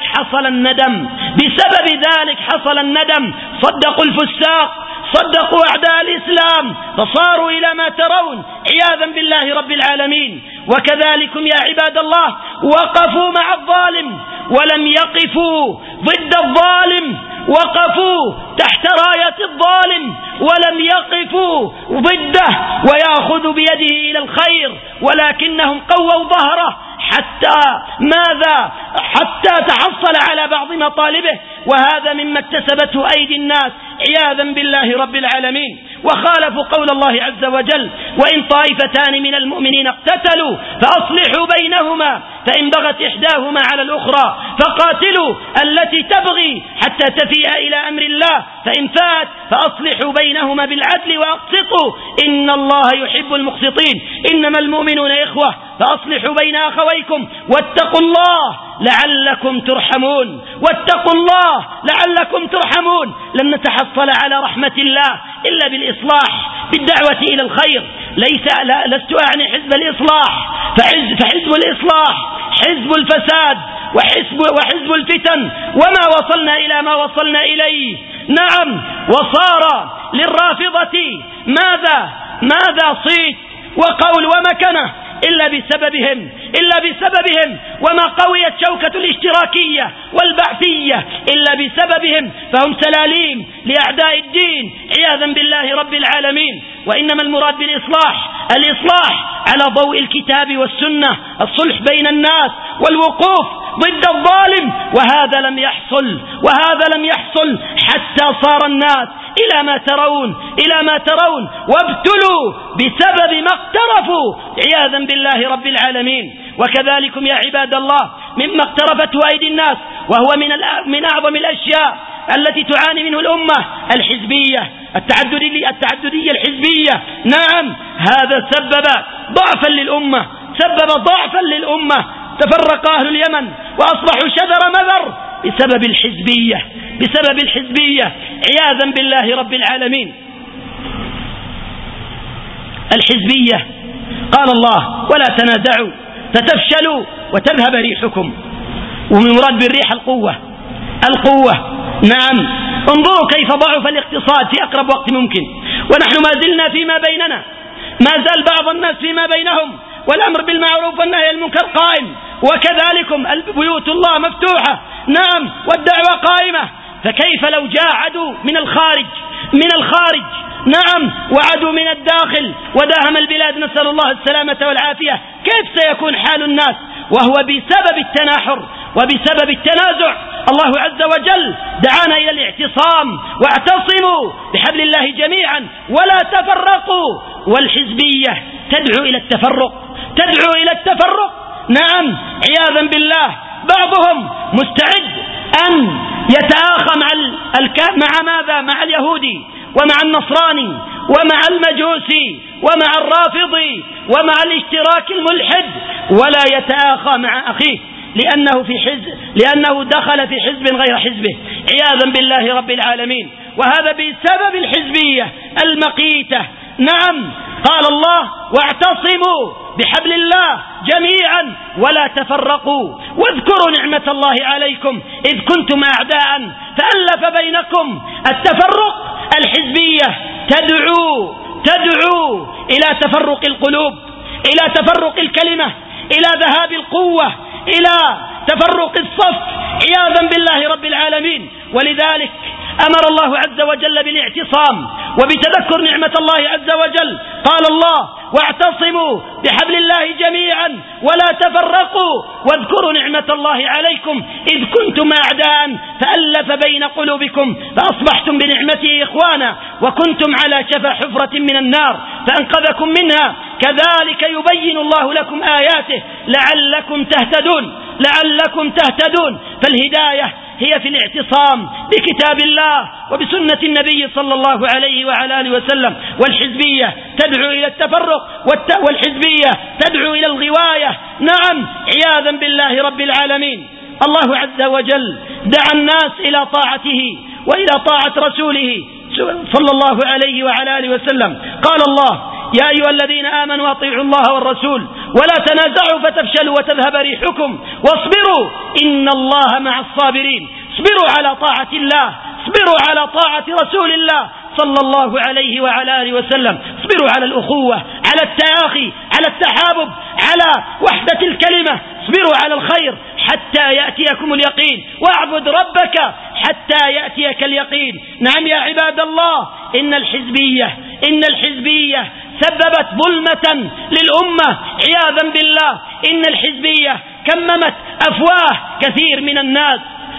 حصل الندم. صدقوا الفساق، صدقوا أعداء الإسلام، فصاروا إلى ما ترون عياذا بالله رب العالمين. وكذلكم يا عباد الله وقفوا مع الظالم ولم يقفوا ضد الظالم، وقفوا تحت راية الظالم ولم يقفوا ضده ويأخذ بيده إلى الخير، ولكنهم قووا ظهره حتى تحصل على بعض مطالبه. وهذا مما اكتسبته أيدي الناس عياذا بالله رب العالمين. وخالفوا قول الله عز وجل: وإن طائفتان من المؤمنين اقتتلوا فأصلحوا بينهما فإن بغت إحداهما على الأخرى فقاتلوا التي تبغي حتى تفيء إلى أمر الله فإن فات فأصلحوا بينهما بالعدل وأقسطوا إن الله يحب المقسطين. إنما المؤمنون إخوة فأصلحوا بين أخويكم واتقوا الله لعلكم ترحمون. لن نتحصل على رحمة الله إلا بالإصلاح، بالدعوة إلى الخير. لست أعني حزب الإصلاح، فحزب الإصلاح حزب الفساد وحزب الفتن، وما وصلنا إلى ما وصلنا إليه. نعم، وصار للرافضة ماذا صيت وقول ومكنة إلا بسببهم وما قويت شوكة الاشتراكية والبعثية إلا بسببهم، فهم سلاليم لأعداء الدين عياذا بالله رب العالمين. وإنما المراد بالإصلاح الإصلاح على ضوء الكتاب والسنة، الصلح بين الناس والوقوف ضد الظالم، وهذا لم يحصل حتى صار الناس إلى ما ترون وابتلوا بسبب ما اقترفوا عياذا بالله رب العالمين. وكذلكم يا عباد الله مما اقترفته أيدي الناس، وهو من أعظم الأشياء التي تعاني منه الأمة الحزبية، التعددية الحزبية. نعم، هذا سبب ضعفا للأمة، تفرق أهل اليمن وأصبحوا شذر مذر بسبب الحزبية عياذا بالله رب العالمين. الحزبية قال الله: ولا تنازعوا فتفشلوا وتذهب ريحكم. ومن مراد بالريح القوة. نعم، انظروا كيف ضعف الاقتصاد في أقرب وقت ممكن، ونحن ما زلنا فيما بيننا، ما زال بعض الناس فيما بينهم والأمر بالمعروف والنهي عن المنكر قائم، وكذلكم بيوت الله مفتوحة. نعم، والدعوة قائمة. فكيف لو جاء عدو من الخارج نعم وعدو من الداخل وداهم البلاد، نسأل الله السلامة والعافية، كيف سيكون حال الناس؟ وهو بسبب التناحر وبسبب التنازع. الله عز وجل دعانا إلى الاعتصام: واعتصموا بحبل الله جميعا ولا تفرقوا. والحزبية تدعو إلى التفرق. نعم، عياذا بالله. بعضهم مستعد أن يتآخى مع اليهودي ومع النصراني ومع المجوسي ومع الرافضي ومع الاشتراك الملحد، ولا يتآخى مع أخيه لأنه دخل في حزب غير حزبه عياذا بالله رب العالمين. وهذا بسبب الحزبية المقيتة. نعم، قال الله: واعتصموا بحبل الله جميعا ولا تفرقوا واذكروا نعمة الله عليكم إذ كنتم أعداء فألف بينكم. التفرق الحزبية تدعو إلى تفرق القلوب، إلى تفرق الكلمة، إلى ذهاب القوة، إلى تفرق الصف عياذا بالله رب العالمين. ولذلك أمر الله عز وجل بالاعتصام وبتذكر نعمة الله عز وجل. قال الله: واعتصموا بحبل الله جميعا ولا تفرقوا واذكروا نعمة الله عليكم إذ كنتم أعداء فألف بين قلوبكم فأصبحتم بنعمته إخوانا وكنتم على شفا حفرة من النار فأنقذكم منها كذلك يبين الله لكم آياته لعلكم تهتدون. فالهداية هي في الاعتصام بكتاب الله وبسنة النبي صلى الله عليه وعلى آله وسلم. والحزبية تدعو إلى التفرق والحزبية تدعو إلى الغواية. نعم، عياذا بالله رب العالمين. الله عز وجل دعا الناس إلى طاعته وإلى طاعة رسوله صلى الله عليه وعلى آله وسلم. قال الله: يا أيها الذين آمنوا أطيعوا الله والرسول ولا تنازعوا فتفشلوا وتذهب ريحكم واصبروا إن الله مع الصابرين. اصبروا على طاعة الله، اصبروا على طاعة رسول الله صلى الله عليه وعلى آله وسلم. اصبروا على الأخوة، على التآخي، على التحابب، على وحدة الكلمة. اصبروا على الخير حتى يأتيكم اليقين، واعبد ربك حتى يأتيك اليقين. نعم يا عباد الله، إن الحزبية سببت ظلمة للأمة عياذا بالله. إن الحزبية كممت أفواه كثير من الناس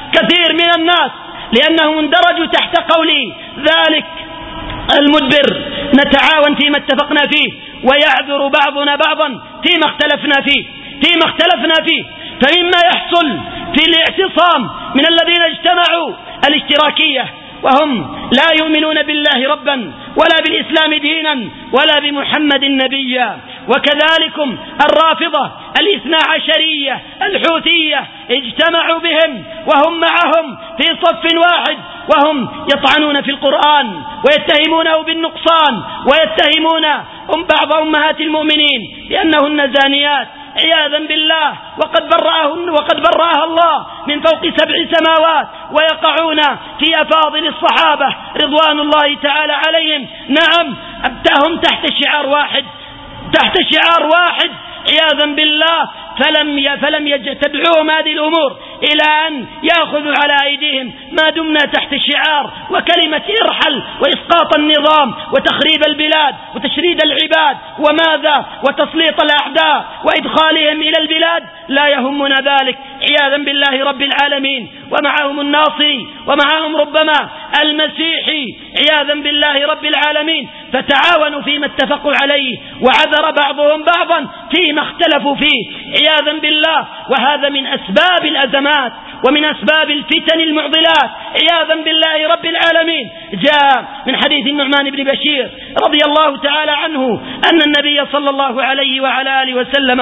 لأنهم اندرجوا تحت قول ذلك المدبر: نتعاون فيما اتفقنا فيه ويعذر بعضنا بعضا فيما اختلفنا فيه. فمما يحصل في الاعتصام من الذين اجتمعوا الاشتراكية وهم لا يؤمنون بالله ربا ولا بالإسلام دينا ولا بمحمد نبيا. وكذلك الرافضة الاثنا عشرية الحوثية اجتمعوا بهم وهم معهم في صف واحد، وهم يطعنون في القرآن ويتهمونه بالنقصان ويتهمون بعض أمهات المؤمنين بأنهن زانيات عياذا بالله، وقد برأها الله من فوق 7 سماوات، ويقعون في أفاضل الصحابة رضوان الله تعالى عليهم. نعم، هم تحت شعار واحد، تحت شعار واحد عياذا بالله، فلم تدعوهم هذه الأمور إلى أن يأخذوا على أيديهم ما دمنا تحت شعار وكلمة ارحل وإسقاط النظام وتخريب البلاد وتشريد العباد وماذا وتسليط الأعداء وإدخالهم إلى البلاد. لا يهمنا ذلك عياذا بالله رب العالمين، ومعهم الناصري ومعهم ربما المسيحي عياذا بالله رب العالمين، فتعاونوا فيما اتفقوا عليه وعذر بعضهم بعضا فيما اختلفوا فيه عياذا بالله. وهذا من أسباب الأزمات ومن أسباب الفتن المعضلات عياذا بالله رب العالمين. جاء من حديث النعمان بن بشير رضي الله تعالى عنه أن النبي صلى الله عليه وعلى آله وسلم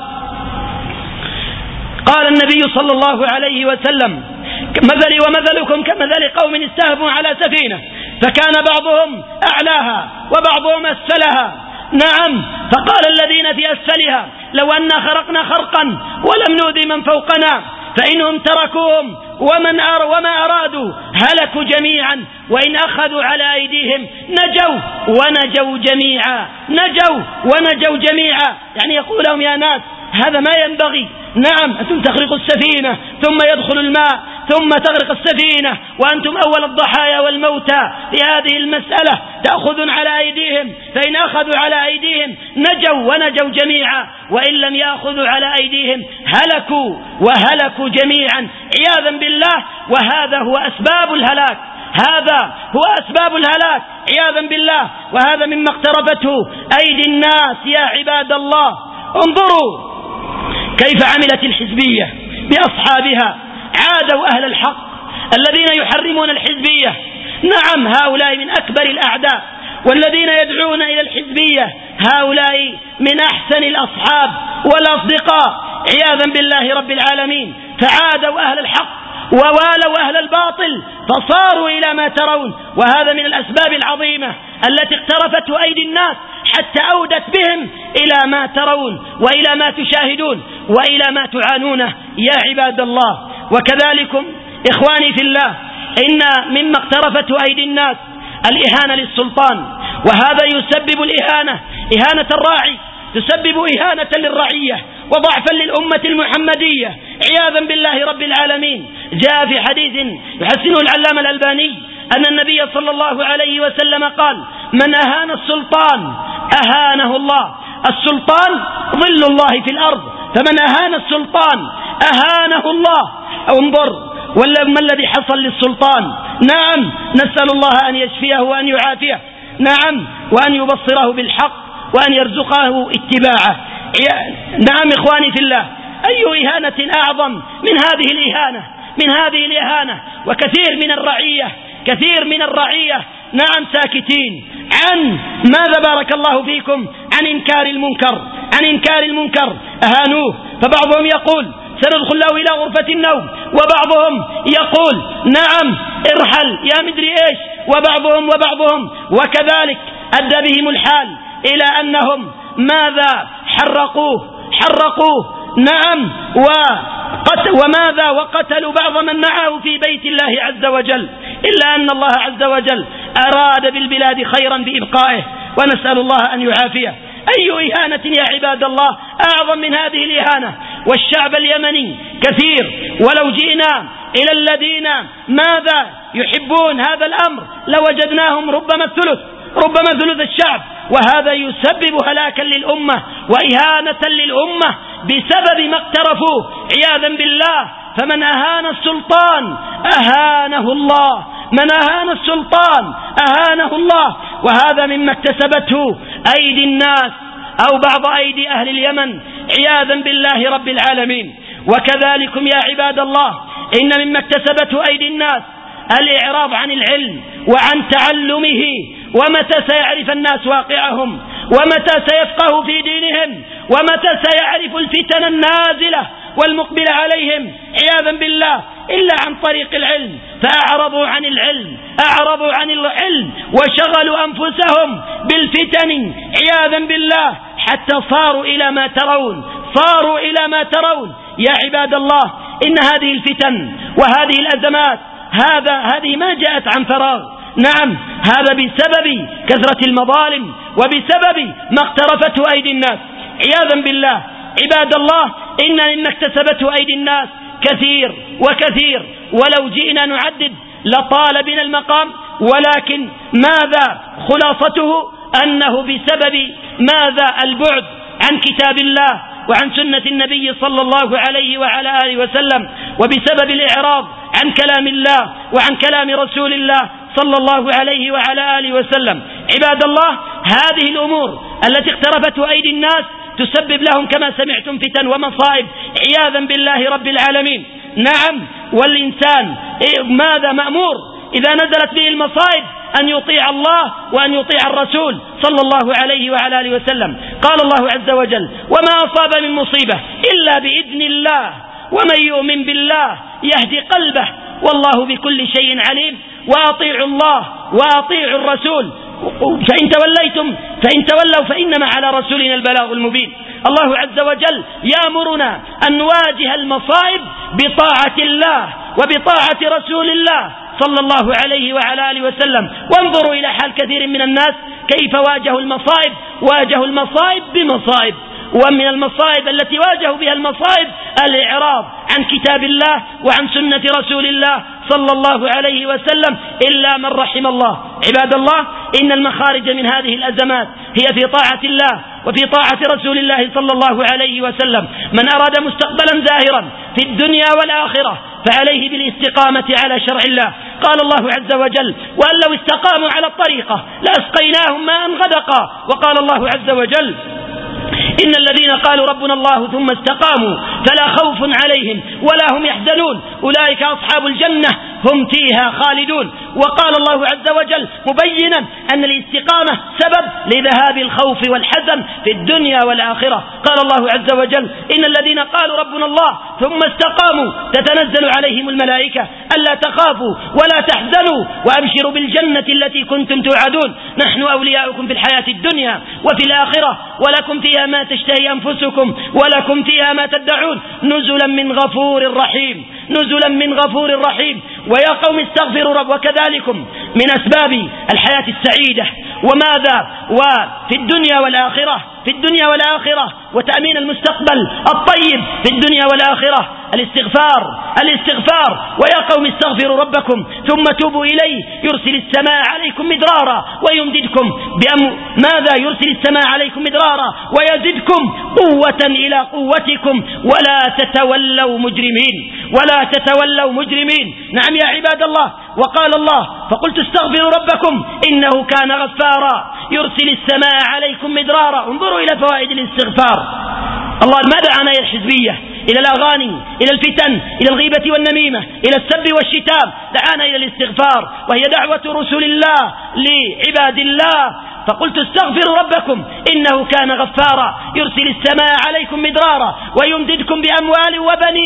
قال النبي صلى الله عليه وسلم: مثلي ومثلكم كمثل قوم استهموا على سفينة فكان بعضهم أعلاها وبعضهم أسفلها. نعم، فقال الذين في أسفلها: لو أننا خرقنا خرقا ولم نؤذي من فوقنا، فإنهم تركوهم وما أرادوا هلكوا جميعا، وإن أخذوا على أيديهم نجوا ونجوا جميعا. يعني يقول لهم: يا ناس، هذا ما ينبغي. نعم، أنتم تخرقوا السفينة ثم يدخل الماء ثم تغرق السفينة وأنتم أول الضحايا والموتى في هذه المسألة، تأخذون على أيديهم، فإن أخذوا على أيديهم نجوا جميعا، وإن لم يأخذوا على أيديهم هلكوا جميعا عياذا بالله. وهذا هو أسباب الهلاك عياذا بالله، وهذا مما اقترفته أيدي الناس يا عباد الله. انظروا كيف عملت الحزبية بأصحابها، عادوا أهل الحق الذين يحرمون الحزبية. نعم، هؤلاء من أكبر الأعداء، والذين يدعون إلى الحزبية هؤلاء من أحسن الأصحاب والأصدقاء عياذا بالله رب العالمين. فعادوا أهل الحق ووالوا أهل الباطل فصاروا إلى ما ترون، وهذا من الأسباب العظيمة التي اقترفته أيدي الناس حتى أودت بهم إلى ما ترون وإلى ما تشاهدون وإلى ما تعانونه يا عباد الله. وكذلكم إخواني في الله، إن مما اقترفته أيدي الناس الإهانة للسلطان، وهذا يسبب إهانة الراعي، تسبب إهانة للرعية وضعفا للأمة المحمدية عياذا بالله رب العالمين. جاء في حديث يحسنه العلامة الألباني أن النبي صلى الله عليه وسلم قال: من أهان السلطان أهانه الله. السلطان ظل الله في الأرض، فمن أهان السلطان أهانه الله. انظر ما الذي حصل للسلطان. نعم، نسأل الله أن يشفيه وأن يعافيه، نعم، وأن يبصره بالحق وأن يرزقه اتباعه. نعم إخواني في الله، أي إهانة أعظم من هذه الإهانة. وكثير من الرعية نعم ساكتين عن ماذا بارك الله فيكم، عن إنكار المنكر أهانوه. فبعضهم يقول: سندخل له إلى غرفة النوم، وبعضهم يقول: نعم ارحل يا مدري إيش، وبعضهم وكذلك أدى بهم الحال إلى أنهم ماذا حرقوه نعم وقتلوا بعض من معه في بيت الله عز وجل، إلا أن الله عز وجل أراد بالبلاد خيرا بإبقائه، ونسأل الله أن يعافيه. أي إهانة يا عباد الله أعظم من هذه الإهانة؟ والشعب اليمني كثير، ولو جئنا إلى الذين ماذا يحبون هذا الأمر لوجدناهم ربما ثلث الشعب، وهذا يسبب هلاكا للأمة وإهانة للأمة بسبب ما اقترفوه عياذا بالله. فمن أهان السلطان أهانه الله، وهذا مما اكتسبته أيدي الناس أو بعض أيدي أهل اليمن عياذا بالله رب العالمين. وكذلكم يا عباد الله، إن مما اكتسبته أيدي الناس الإعراض عن العلم وعن تعلمه. ومتى سيعرف الناس واقعهم، ومتى سيفقهوا في دينهم، ومتى سيعرف الفتن النازلة والمقبلة عليهم عياذا بالله إلا عن طريق العلم. فأعرضوا عن العلم وشغلوا أنفسهم بالفتن عياذا بالله حتى صاروا إلى ما ترون يا عباد الله. إن هذه الفتن وهذه الأزمات هذه ما جاءت عن فراغ، نعم، هذا بسبب كثرة المظالم وبسبب ما اقترفته أيدي الناس عياذا بالله. عباد الله، إن مما اكتسبته أيدي الناس كثير وكثير، ولو جئنا نعدد لطال بنا المقام، ولكن ماذا خلاصته؟ أنه بسبب ماذا؟ البعد عن كتاب الله وعن سنة النبي صلى الله عليه وعلى آله وسلم، وبسبب الإعراض عن كلام الله وعن كلام رسول الله صلى الله عليه وعلى آله وسلم. عباد الله، هذه الأمور التي اقترفته أيدي الناس تسبب لهم كما سمعتم فتن ومصائب عياذا بالله رب العالمين. نعم، والإنسان ماذا مأمور إذا نزلت به المصائب؟ أن يطيع الله وأن يطيع الرسول صلى الله عليه وعلى آله وسلم. قال الله عز وجل: وما أصاب من مصيبة إلا بإذن الله ومن يؤمن بالله يهدي قلبه والله بكل شيء عليم وأطيعوا الله وأطيعوا الرسول فإن تولوا فإنما على رسولنا البلاغ المبين. الله عز وجل يأمرنا أن نواجه المصائب بطاعة الله وبطاعة رسول الله صلى الله عليه وعلى آله وسلم. وانظروا إلى حال كثير من الناس كيف واجهوا المصائب. واجهوا المصائب بمصائب، ومن المصائب التي واجهوا بها المصائب الإعراض عن كتاب الله وعن سنة رسول الله صلى الله عليه وسلم إلا من رحم الله. عباد الله، إن المخارج من هذه الأزمات هي في طاعة الله وفي طاعة رسول الله صلى الله عليه وسلم. من أراد مستقبلا زاهرا في الدنيا والآخرة فعليه بالاستقامة على شرع الله. قال الله عز وجل: وأن لو استقاموا على الطريقة لأسقيناهم ماء غدقا. وقال الله عز وجل: إن الذين قالوا ربنا الله ثم استقاموا فلا خوف عليهم ولا هم يحزنون أولئك أصحاب الجنة هم فيها خالدون. وقال الله عز وجل مبينا أن الاستقامة سبب لذهاب الخوف والحزن في الدنيا والآخرة. قال الله عز وجل: إن الذين قالوا ربنا الله ثم استقاموا تتنزل عليهم الملائكة ألا تخافوا ولا تحزنوا وأبشروا بالجنة التي كنتم توعدون نحن أولياؤكم في الحياة الدنيا وفي الآخرة ولكم فيها ما تشتهي أنفسكم ولكم فيها ما تدعون نزلا من غفور رحيم. نزلا من غفور رحيم. ويا قوم استغفروا رب. وكذلكم من أسباب الحياة السعيدة وماذا وفي الدنيا والآخرة وتأمين المستقبل الطيب في الدنيا والآخرة الاستغفار. ويا قوم استغفروا ربكم ثم توبوا إليه يرسل السماء عليكم مدرارا ويمددكم ماذا؟ يرسل السماء عليكم مدرارا ويزدكم قوة إلى قوتكم ولا تتولوا مجرمين. نعم يا عباد الله. وقال الله: فقلت استغفروا ربكم إنه كان غفارا يرسل السماء عليكم مدرارا. انظروا إلى فوائد الاستغفار. الله ما دعانا إلى الحزبية، إلى الأغاني، إلى الفتن، إلى الغيبة والنميمة، إلى السب والشتام، دعانا إلى الاستغفار، وهي دعوة رسول الله لعباد الله. فقلت استغفروا ربكم إنه كان غفارا يرسل السماء عليكم مدرارا ويمددكم بأموال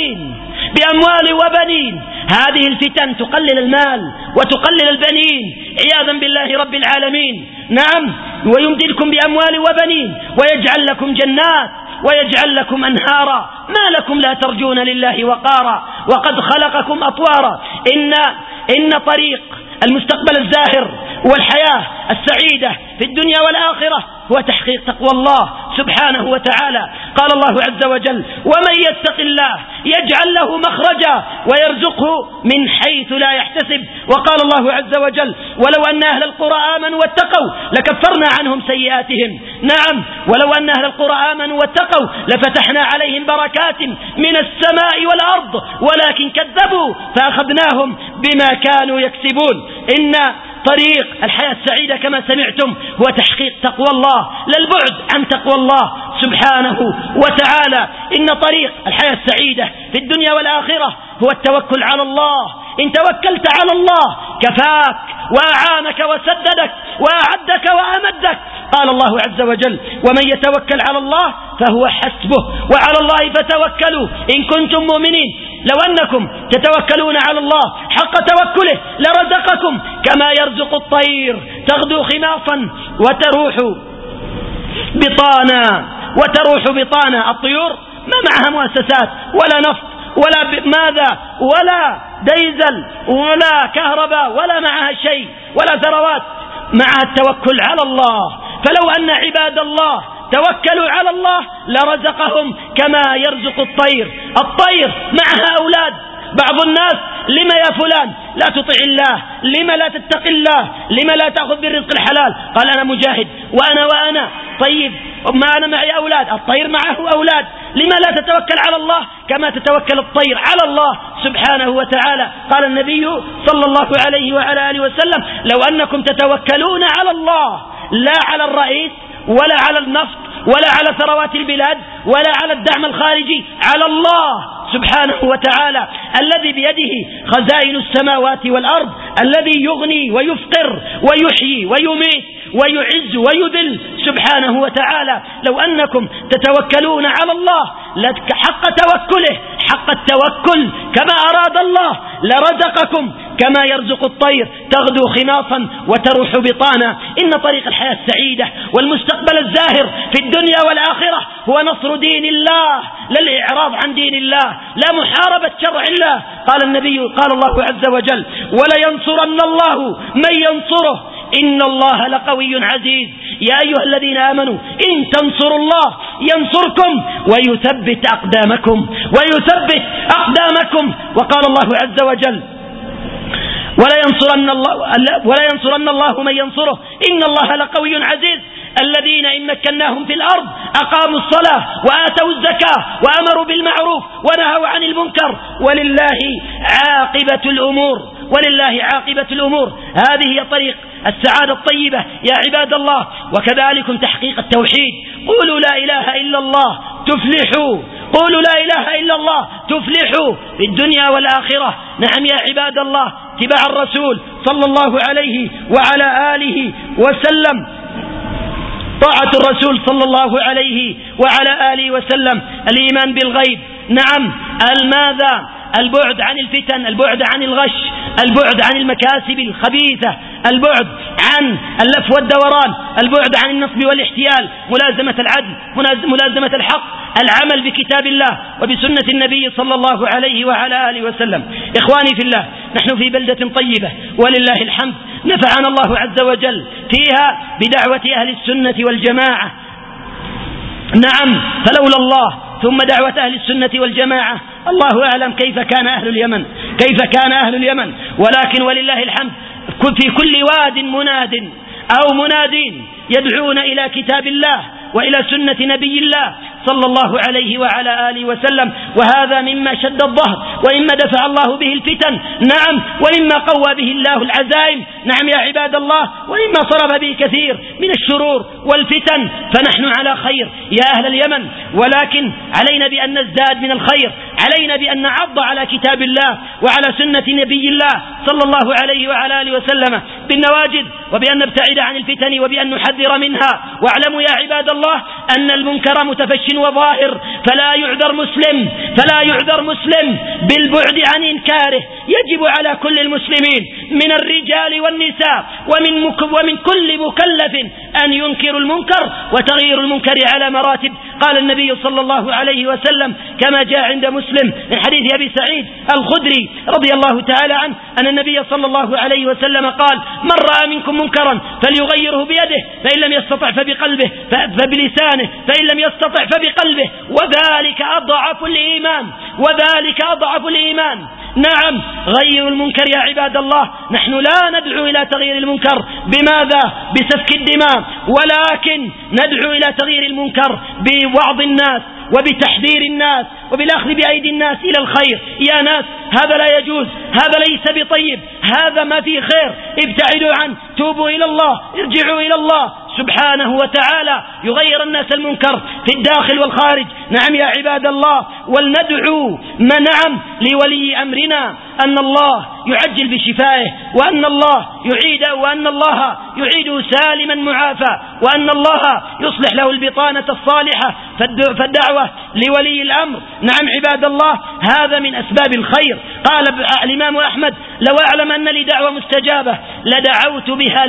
وبنين. هذه الفتن تقلل المال وتقلل البنين عياذا بالله رب العالمين. نعم، ويمددكم بأموال وبنين ويجعل لكم جنات ويجعل لكم أنهارا ما لكم لا ترجون لله وقارا وقد خلقكم أطوارا. إن طريق المستقبل الزاهر والحياة السعيدة في الدنيا والآخرة هو تحقيق تقوى الله سبحانه وتعالى. قال الله عز وجل: ومن يتق الله يجعل له مخرجا ويرزقه من حيث لا يحتسب. وقال الله عز وجل: ولو أن أهل القرى آمنوا واتقوا لكفرنا عنهم سيئاتهم. نعم، ولو أن أهل القرى آمنوا واتقوا لفتحنا عليهم بركات من السماء والأرض ولكن كذبوا فأخذناهم بما كانوا يكسبون. إن طريق الحياة السعيدة كما سمعتم هو تحقيق تقوى الله، لا البعد عن تقوى الله سبحانه وتعالى. إن طريق الحياة السعيدة في الدنيا والآخرة هو التوكل على الله. إن توكلت على الله كفاك وأعانك وسددك وأعدك وأمدك. قال الله عز وجل: ومن يتوكل على الله فهو حسبه وعلى الله فتوكلوا إن كنتم مؤمنين. لو أنكم تتوكلون على الله حق توكله لرزقكم كما يرزق الطير تغدو خماصا وتروح بطانا. الطيور ما معها مؤسسات ولا نفط ولا ديزل ولا كهرباء ولا معها شيء ولا ثروات، معها التوكل على الله. فلو أن عباد الله توكلوا على الله لرزقهم كما يرزق الطير. الطير معها أولاد. بعض الناس: لما يا فلان لا تطع الله؟ لما لا تتق الله؟ لما لا تأخذ بالرزق الحلال؟ قال: أنا مجاهد وأنا طيب ما أنا معي أولاد. الطير معه أولاد. لما لا تتوكل على الله كما تتوكل الطير على الله سبحانه وتعالى؟ قال النبي صلى الله عليه وعلى آله وسلم: لو أنكم تتوكلون على الله لا على الرئيس ولا على النفط ولا على ثروات البلاد ولا على الدعم الخارجي، على الله سبحانه وتعالى الذي بيده خزائن السماوات والأرض، الذي يغني ويفقر ويحيي ويميت ويعز ويذل سبحانه وتعالى. لو أنكم تتوكلون على الله حق توكله، حق التوكل كما أراد الله لرزقكم كما يرزق الطير تغدو خماصا وتروح بطانا. إن طريق الحياة السعيدة والمستقبل الزاهر في الدنيا والآخرة هو نصر دين الله، لا الإعراض عن دين الله، لا محاربة شرع الله. قال النبي، قال الله عز وجل: ولينصرن الله من ينصره إن الله لقوي عزيز. يا أيها الذين آمنوا إن تنصروا الله ينصركم ويثبت أقدامكم وقال الله عز وجل: ولا ينصرن الله من ينصره إن الله لقوي عزيز. الذين إن مكناهم في الأرض أقاموا الصلاة وآتوا الزكاة وأمروا بالمعروف ونهوا عن المنكر ولله عاقبة الأمور. هذه هي طريق السعادة الطيبة يا عباد الله، وكذلك تحقيق التوحيد. قولوا لا إله إلا الله تفلحوا، قولوا لا إله إلا الله تفلحوا في الدنيا والآخرة. نعم يا عباد الله، اتباع الرسول صلى الله عليه وعلى آله وسلم، طاعة الرسول صلى الله عليه وعلى آله وسلم، الإيمان بالغيب. نعم، الماذا؟ البعد عن الفتن، البعد عن الغش، البعد عن المكاسب الخبيثة، البعد عن اللف والدوران، البعد عن النصب والاحتيال، ملازمة العدل، ملازمة الحق، العمل بكتاب الله وبسنة النبي صلى الله عليه وعلى آله وسلم. إخواني في الله، نحن في بلدة طيبة ولله الحمد، نفعنا الله عز وجل فيها بدعوة أهل السنة والجماعة. نعم، فلولا الله ثم دعوة أهل السنة والجماعة الله أعلم كيف كان أهل اليمن. ولكن ولله الحمد في كل واد مناد أو منادين يدعون إلى كتاب الله وإلى سنة نبي الله صلى الله عليه وعلى آله وسلم. وهذا مما شد الظهر وإما دفع الله به الفتن، نعم، وإما قوى به الله العزائم، نعم يا عباد الله، وإما صرف به كثير من الشرور والفتن. فنحن على خير يا أهل اليمن، ولكن علينا بأن نزداد من الخير، علينا بأن نعض على كتاب الله وعلى سنة نبي الله صلى الله عليه وعلى آله وسلم بالنواجذ، وبأن نبتعد عن الفتن وبأن نحذر منها. واعلموا يا عباد الله أن المنكر متفش وظاهر، فلا يعذر مسلم بالبعد عن إنكاره. يجب على كل المسلمين من الرجال والنساء ومن كل مكلف أن ينكر المنكر، وتغيير المنكر على مراتب. قال النبي صلى الله عليه وسلم كما جاء عند مسلم من حديث أبي سعيد الخدري رضي الله تعالى عنه أن النبي صلى الله عليه وسلم قال: من رأى منكم منكرا فليغيره بيده، فإن لم يستطع فبقلبه، فبلسانه، فإن لم يستطع فبقلبه، وذلك أضعف الإيمان. نعم، غيروا المنكر يا عباد الله. نحن لا ندعو إلى تغيير المنكر بماذا؟ بسفك الدماء، ولكن ندعو إلى تغيير المنكر بوعظ الناس وبتحذير الناس وبالأخذ بأيدي الناس إلى الخير. يا ناس، هذا لا يجوز، هذا ليس بطيب، هذا ما فيه خير، ابتعدوا عنه، توبوا إلى الله، ارجعوا إلى الله سبحانه وتعالى يغير الناس المنكر في الداخل والخارج. نعم يا عباد الله، ولندعو لولي أمرنا أن الله يعجل بشفائه، وأن الله يعيده سالما معافى، وأن الله يصلح له البطانة الصالحة. فالدعوة لولي الأمر نعم عباد الله هذا من أسباب الخير. قال الإمام أحمد: لو أعلم أن لي دعوة مستجابة لدعوت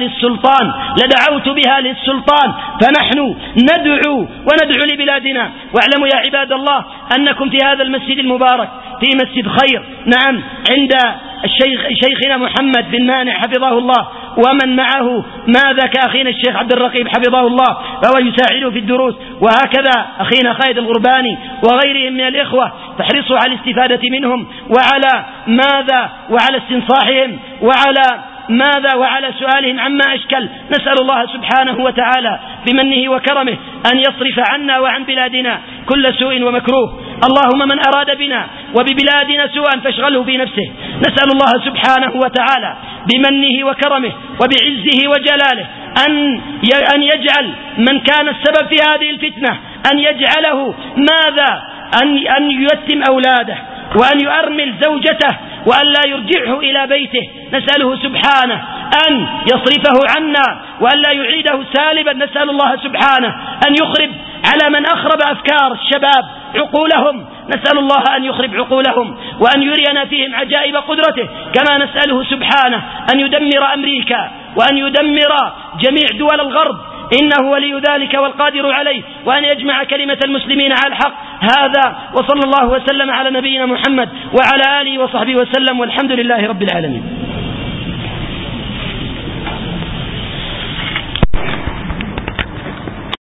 بها للسلطان. فنحن ندعو لبلادنا. واعلموا يا عباد الله أنكم في هذا المسجد المبارك، في مسجد خير نعم عند شيخنا محمد بن مانع حفظه الله ومن معه ماذا كأخينا الشيخ عبد الرقيب حفظه الله فهو يساعده في الدروس، وهكذا أخينا خالد الغرباني وغيرهم من الإخوة، فاحرصوا على الاستفادة منهم وعلى ماذا وعلى استنصاحهم وعلى سؤالهم عما أشكل. نسأل الله سبحانه وتعالى بمنه وكرمه أن يصرف عنا وعن بلادنا كل سوء ومكروه. اللهم من أراد بنا وببلادنا سوءا فاشغله في نفسه. نسأل الله سبحانه وتعالى بمنه وكرمه وبعزه وجلاله أن يجعل من كان السبب في هذه الفتنة أن يجعله أن ييتم أولاده وأن يؤرمل زوجته وأن لا يرجعه إلى بيته. نسأله سبحانه أن يصرفه عنا وأن لا يعيده سالبا. نسأل الله سبحانه أن يخرب على من أخرب أفكار الشباب عقولهم. نسأل الله أن يخرب عقولهم وأن يرينا فيهم عجائب قدرته، كما نسأله سبحانه أن يدمر أمريكا وأن يدمر جميع دول الغرب، إنه ولي ذلك والقادر عليه، وأن يجمع كلمة المسلمين على الحق. هذا وصلى الله وسلم على نبينا محمد وعلى آله وصحبه وسلم، والحمد لله رب العالمين.